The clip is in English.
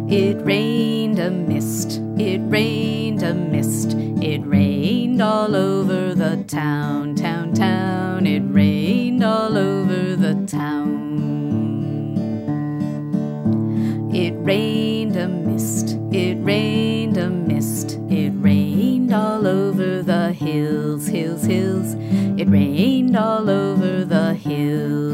It rained a mist, it rained a mist, it rained all over the town, town, town. It rained all over the town. It rained a mist, it rained a mist, it rained all over the hills, hills, hills. It rained all over the hills.